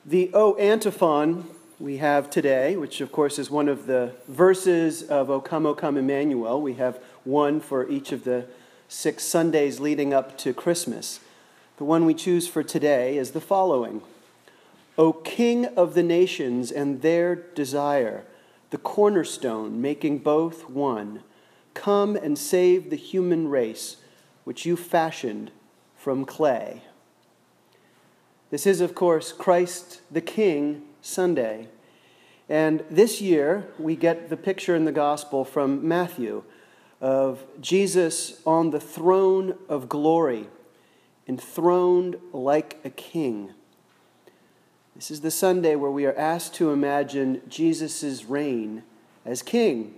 The O antiphon we have today, which of course is one of the verses of O Come, Emmanuel. We have one for each of the 6 Sundays leading up to Christmas. The one we choose for today is the following. O King of the nations and their desire, the cornerstone making both one, come and save the human race, which you fashioned from clay. This is, of course, Christ the King Sunday. And this year, we get the picture in the gospel from Matthew of Jesus on the throne of glory, enthroned like a king. This is the Sunday where we are asked to imagine Jesus' reign as king.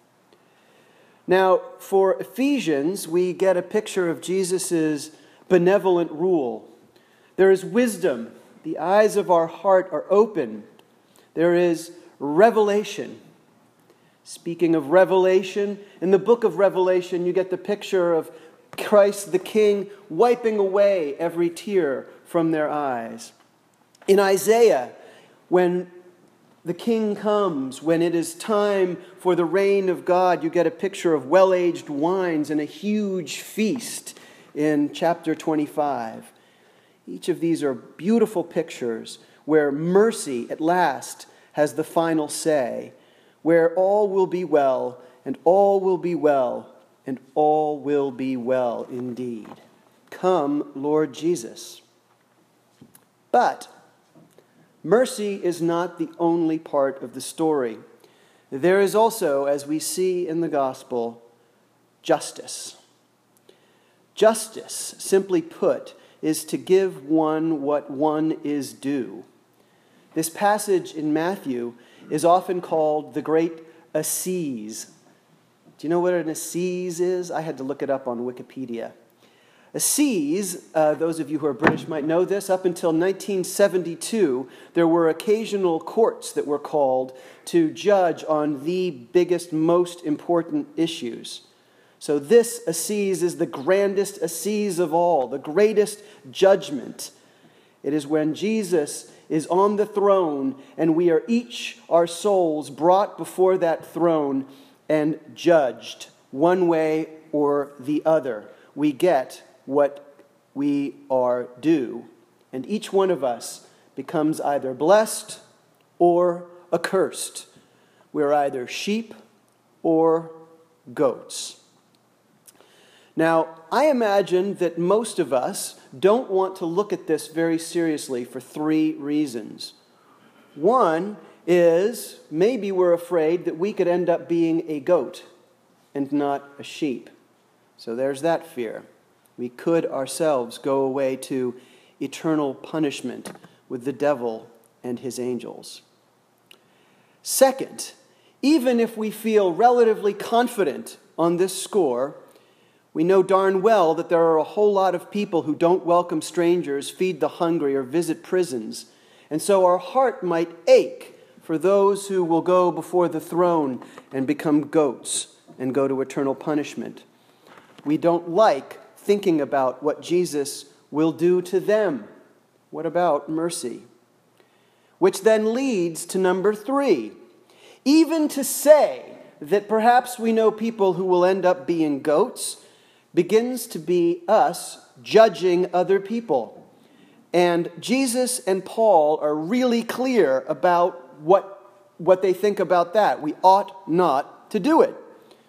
Now, for Ephesians, we get a picture of Jesus' benevolent rule. There is wisdom. The eyes of our heart are opened. There is revelation. Speaking of revelation, in the book of Revelation, you get the picture of Christ the King wiping away every tear from their eyes. In Isaiah, when the King comes, when it is time for the reign of God, you get a picture of well-aged wines and a huge feast in chapter 25. Each of these are beautiful pictures where mercy at last has the final say, where all will be well, and all will be well, and all will be well indeed. Come, Lord Jesus. But mercy is not the only part of the story. There is also, as we see in the gospel, justice. Justice, simply put, is to give one what one is due. This passage in Matthew is often called the Great Assize. Do you know what an assize is? I had to look it up on Wikipedia. Assize, those of you who are British might know this, up until 1972, there were occasional courts that were called to judge on the biggest, most important issues. So this assize is the grandest assize of all, the greatest judgment. It is when Jesus is on the throne and we are each, our souls, brought before that throne and judged one way or the other. We get what we are due, and each one of us becomes either blessed or accursed. We're either sheep or goats. Now, I imagine that most of us don't want to look at this very seriously for 3 reasons. One is maybe we're afraid that we could end up being a goat and not a sheep. So there's that fear. We could ourselves go away to eternal punishment with the devil and his angels. Second, even if we feel relatively confident on this score, we know darn well that there are a whole lot of people who don't welcome strangers, feed the hungry, or visit prisons. And so our heart might ache for those who will go before the throne and become goats and go to eternal punishment. We don't like thinking about what Jesus will do to them. What about mercy? Which then leads to number 3. Even to say that perhaps we know people who will end up being goats begins to be us judging other people. And Jesus and Paul are really clear about what they think about that. We ought not to do it.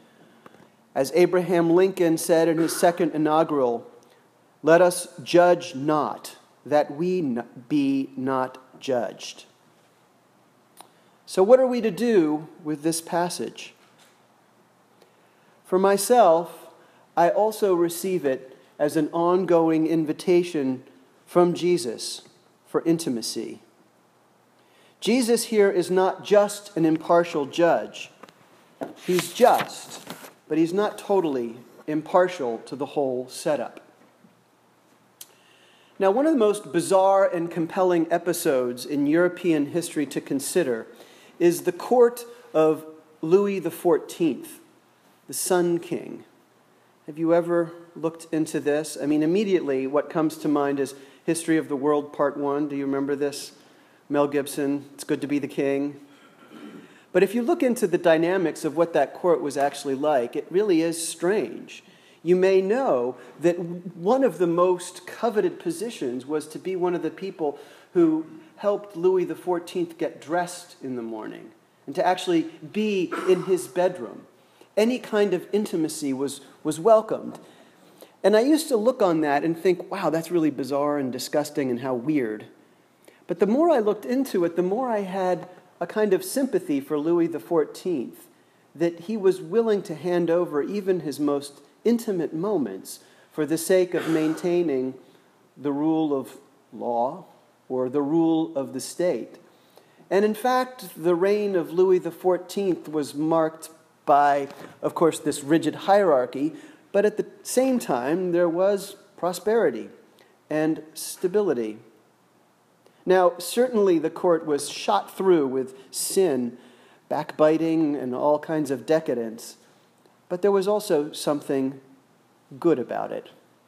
As Abraham Lincoln said in his second inaugural, let us judge not, that we be not judged. So what are we to do with this passage? For myself, I also receive it as an ongoing invitation from Jesus for intimacy. Jesus here is not just an impartial judge. He's just, but he's not totally impartial to the whole setup. Now, one of the most bizarre and compelling episodes in European history to consider is the court of Louis XIV, the Sun King. Have you ever looked into this? I mean, immediately what comes to mind is History of the World Part 1. Do you remember this? Mel Gibson, It's Good to Be the King. But if you look into the dynamics of what that court was actually like, it really is strange. You may know that one of the most coveted positions was to be one of the people who helped Louis XIV get dressed in the morning and to actually be in his bedroom. Any kind of intimacy was welcomed. And I used to look on that and think, wow, that's really bizarre and disgusting and how weird. But the more I looked into it, the more I had a kind of sympathy for Louis XIV, that he was willing to hand over even his most intimate moments for the sake of maintaining the rule of law or the rule of the state. And in fact, the reign of Louis XIV was marked by, of course, this rigid hierarchy, but at the same time, there was prosperity and stability. Now, certainly the court was shot through with sin, backbiting, and all kinds of decadence, but there was also something good about it.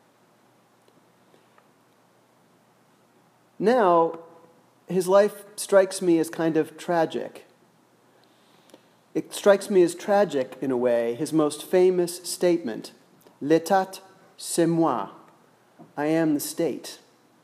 Now, his life strikes me as kind of tragic. It strikes me as tragic, in a way, his most famous statement, "L'état, c'est moi." I am the state.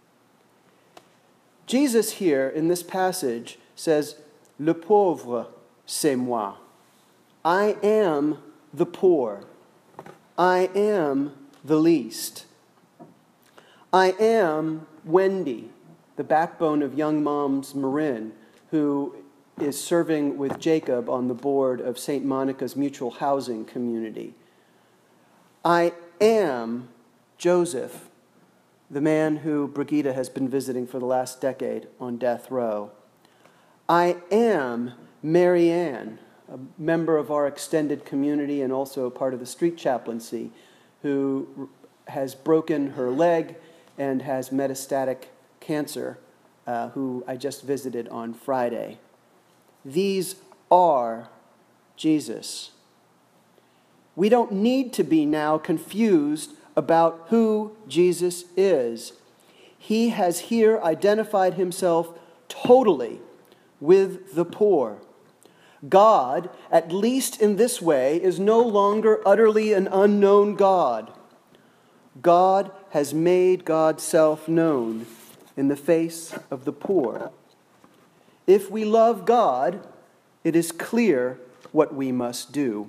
Jesus here in this passage says, "Le pauvre, c'est moi." I am the poor. I am the least. I am Wendy, the backbone of Young Moms Marin, who is serving with Jacob on the board of St. Monica's Mutual Housing Community. I am Joseph, the man who Brigitte has been visiting for the last decade on death row. I am Marianne, a member of our extended community and also a part of the street chaplaincy, who has broken her leg and has metastatic cancer, who I just visited on Friday. These are Jesus. We don't need to be now confused about who Jesus is. He has here identified himself totally with the poor. God, at least in this way, is no longer utterly an unknown God. God has made God's self known in the face of the poor. If we love God, it is clear what we must do.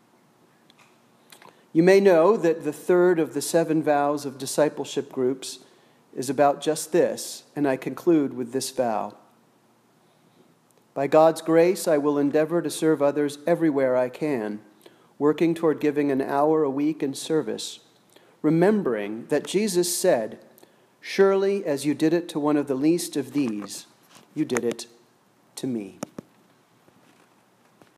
You may know that the third of the 7 vows of discipleship groups is about just this, and I conclude with this vow. By God's grace, I will endeavor to serve others everywhere I can, working toward giving an hour a week in service, remembering that Jesus said, "Surely as you did it to one of the least of these, you did it to me."